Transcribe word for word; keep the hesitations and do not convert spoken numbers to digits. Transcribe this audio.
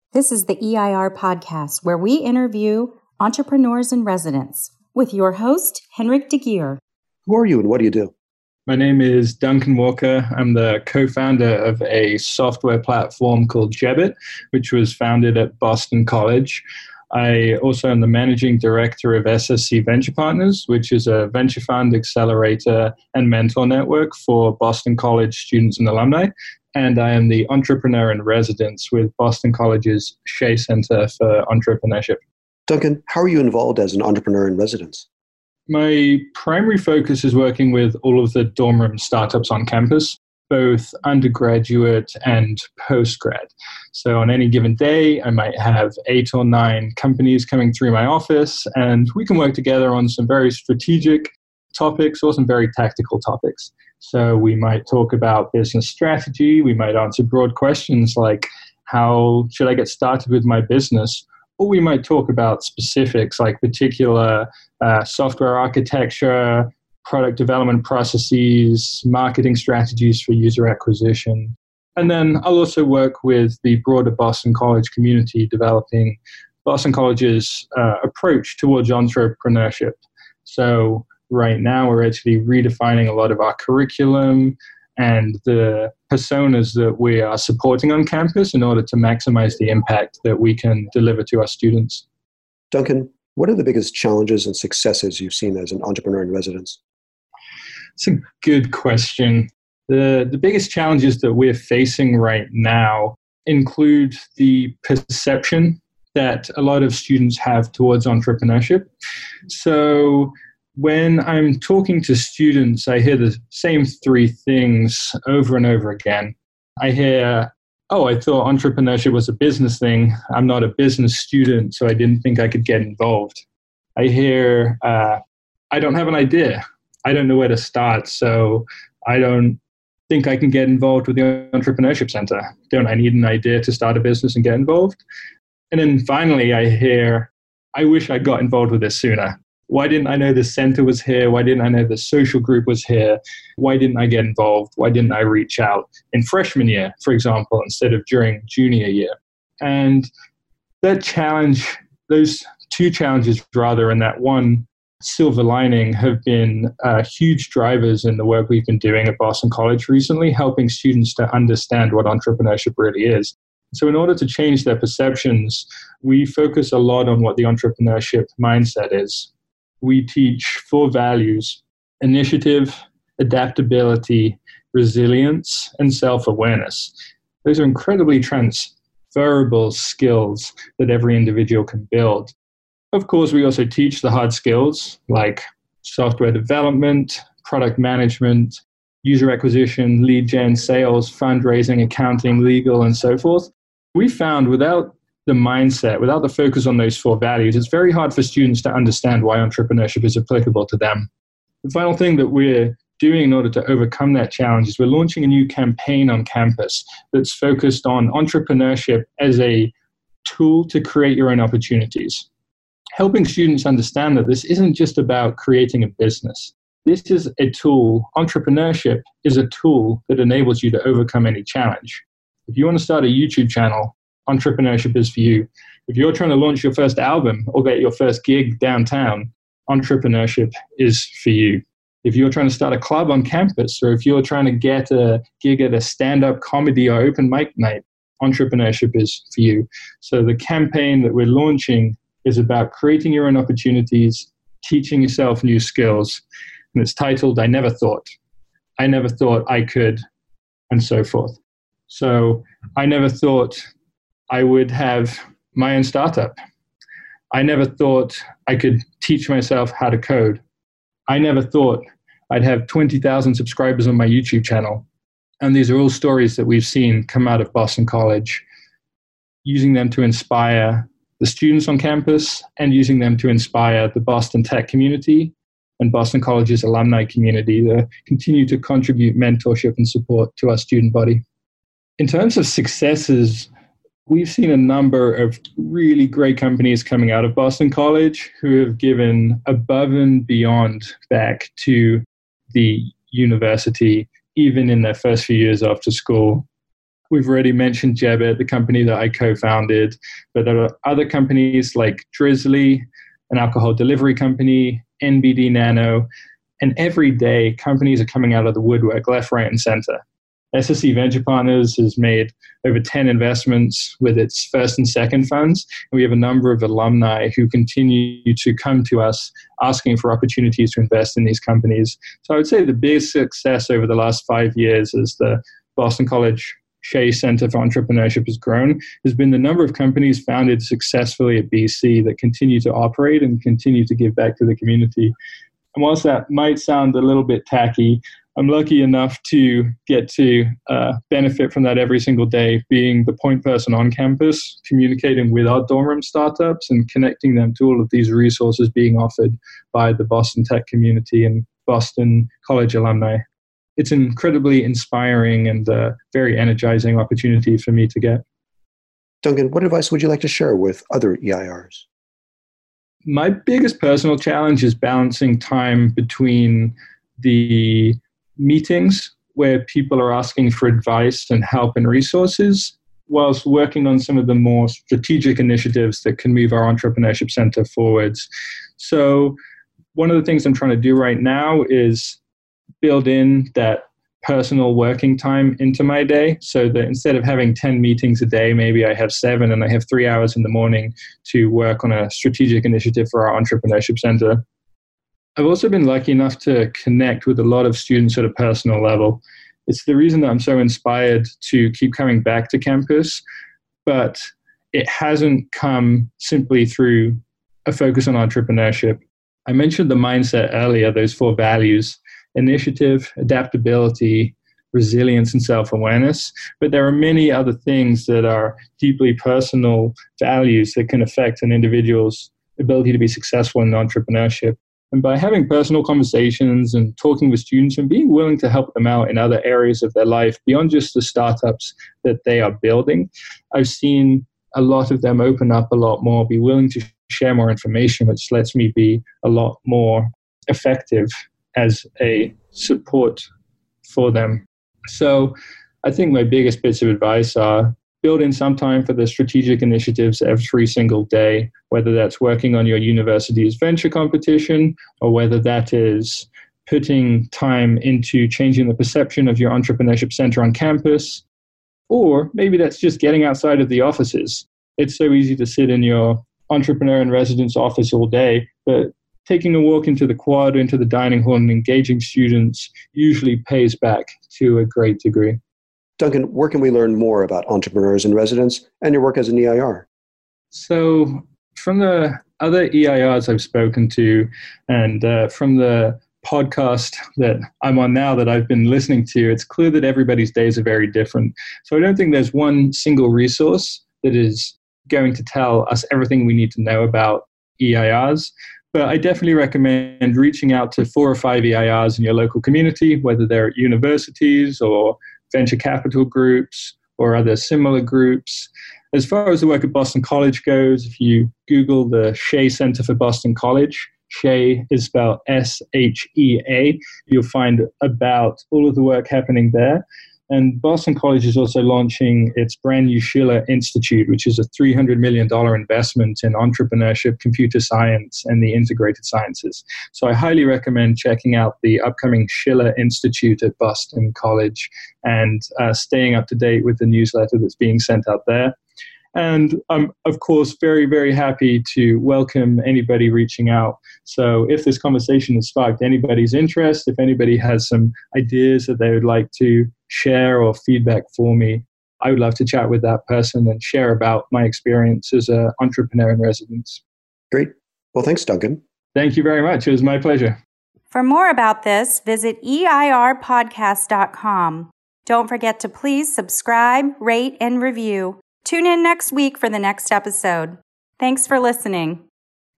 This is the E I R podcast, where we interview entrepreneurs in residence with your host, Henrik de Geer. Who are you and what do you do? My name is Duncan Walker. I'm the co-founder of a software platform called Jebbit, which was founded at Boston College. I also am the managing director of S S C Venture Partners, which is a venture fund accelerator and mentor network for Boston College students and alumni. And I am the entrepreneur in residence with Boston College's Shea Center for Entrepreneurship. Duncan, how are you involved as an entrepreneur in residence? My primary focus is working with all of the dorm room startups on campus, both undergraduate and postgrad. So on any given day, I might have eight or nine companies coming through my office, and we can work together on some very strategic topics or some very tactical topics. So we might talk about business strategy. We might answer broad questions like, how should I get started with my business? Or we might talk about specifics like particular uh, software architecture, product development processes, marketing strategies for user acquisition. And then I'll also work with the broader Boston College community developing Boston College's uh, approach towards entrepreneurship. So right now we're actually redefining a lot of our curriculum and the personas that we are supporting on campus in order to maximize the impact that we can deliver to our students. Duncan, what are the biggest challenges and successes you've seen as an entrepreneur in residence? It's a good question. The, the biggest challenges that we're facing right now include the perception that a lot of students have towards entrepreneurship. So when I'm talking to students, I hear the same three things over and over again. I hear, oh, I thought entrepreneurship was a business thing. I'm not a business student, so I didn't think I could get involved. I hear, uh, I don't have an idea. I don't know where to start, so I don't think I can get involved with the Entrepreneurship Center. Don't I need an idea to start a business and get involved? And then finally, I hear, I wish I got involved with this sooner. Why didn't I know the center was here? Why didn't I know the social group was here? Why didn't I get involved? Why didn't I reach out in freshman year, for example, instead of during junior year? And that challenge, those two challenges rather, and that one silver lining have been uh, huge drivers in the work we've been doing at Boston College recently, helping students to understand what entrepreneurship really is. So in order to change their perceptions, we focus a lot on what the entrepreneurship mindset is. We teach four values: initiative, adaptability, resilience, and self-awareness. Those are incredibly transferable skills that every individual can build. Of course, we also teach the hard skills like software development, product management, user acquisition, lead gen, sales, fundraising, accounting, legal, and so forth. We found without the mindset, without the focus on those four values, it's very hard for students to understand why entrepreneurship is applicable to them. The final thing that we're doing in order to overcome that challenge is we're launching a new campaign on campus that's focused on entrepreneurship as a tool to create your own opportunities, helping students understand that this isn't just about creating a business. This is a tool. Entrepreneurship is a tool that enables you to overcome any challenge. If you want to start a YouTube channel, entrepreneurship is for you. If you're trying to launch your first album or get your first gig downtown, entrepreneurship is for you. If you're trying to start a club on campus, or if you're trying to get a gig at a stand-up comedy or open mic night, entrepreneurship is for you. So the campaign that we're launching is about creating your own opportunities, teaching yourself new skills. And it's titled, I Never Thought. I never thought I could, and so forth. So I never thought I would have my own startup. I never thought I could teach myself how to code. I never thought I'd have twenty thousand subscribers on my YouTube channel. And these are all stories that we've seen come out of Boston College, using them to inspire the students on campus and using them to inspire the Boston Tech community and Boston College's alumni community to continue to contribute mentorship and support to our student body. In terms of successes, we've seen a number of really great companies coming out of Boston College who have given above and beyond back to the university, even in their first few years after school. We've already mentioned Jebbit, the company that I co-founded, but there are other companies like Drizzly, an alcohol delivery company, N B D Nano, and every day companies are coming out of the woodwork, left, right, and center. S S C Venture Partners has made over ten investments with its first and second funds. And we have a number of alumni who continue to come to us asking for opportunities to invest in these companies. So I would say the biggest success over the last five years as the Boston College Shea Center for Entrepreneurship has grown has been the number of companies founded successfully at B C that continue to operate and continue to give back to the community. And whilst that might sound a little bit tacky, I'm lucky enough to get to uh, benefit from that every single day, being the point person on campus, communicating with our dorm room startups and connecting them to all of these resources being offered by the Boston Tech community and Boston College alumni. It's an incredibly inspiring and uh, very energizing opportunity for me to get. Duncan, what advice would you like to share with other E I Rs? My biggest personal challenge is balancing time between the meetings where people are asking for advice and help and resources, whilst working on some of the more strategic initiatives that can move our Entrepreneurship Center forwards. So one of the things I'm trying to do right now is build in that personal working time into my day, so that instead of having ten meetings a day, maybe I have seven and I have three hours in the morning to work on a strategic initiative for our Entrepreneurship Center. I've also been lucky enough to connect with a lot of students at a personal level. It's the reason that I'm so inspired to keep coming back to campus, but it hasn't come simply through a focus on entrepreneurship. I mentioned the mindset earlier, those four values: initiative, adaptability, resilience, and self-awareness. But there are many other things that are deeply personal values that can affect an individual's ability to be successful in entrepreneurship. And by having personal conversations and talking with students and being willing to help them out in other areas of their life beyond just the startups that they are building, I've seen a lot of them open up a lot more, be willing to share more information, which lets me be a lot more effective as a support for them. So I think my biggest bits of advice are build in some time for the strategic initiatives every single day, whether that's working on your university's venture competition or whether that is putting time into changing the perception of your entrepreneurship center on campus, or maybe that's just getting outside of the offices. It's so easy to sit in your entrepreneur in residence office all day, but taking a walk into the quad, into the dining hall and engaging students usually pays back to a great degree. Duncan, where can we learn more about entrepreneurs in residence and your work as an E I R? So from the other E I Rs I've spoken to and uh, from the podcast that I'm on now that I've been listening to, it's clear that everybody's days are very different. So I don't think there's one single resource that is going to tell us everything we need to know about E I Rs. But I definitely recommend reaching out to four or five E I Rs in your local community, whether they're at universities or venture capital groups or other similar groups. As far as the work at Boston College goes, if you Google the Shea Center for Boston College, Shea is spelled S H E A, you'll find about all of the work happening there. And Boston College is also launching its brand new Schiller Institute, which is a three hundred million dollars investment in entrepreneurship, computer science, and the integrated sciences. So I highly recommend checking out the upcoming Schiller Institute at Boston College and uh, staying up to date with the newsletter that's being sent out there. And I'm, of course, very, very happy to welcome anybody reaching out. So if this conversation has sparked anybody's interest, if anybody has some ideas that they would like to share or feedback for me, I would love to chat with that person and share about my experience as an entrepreneur in residence. Great. Well, thanks, Duncan. Thank you very much. It was my pleasure. For more about this, visit E I R podcast dot com. Don't forget to please subscribe, rate, and review. Tune in next week for the next episode. Thanks for listening.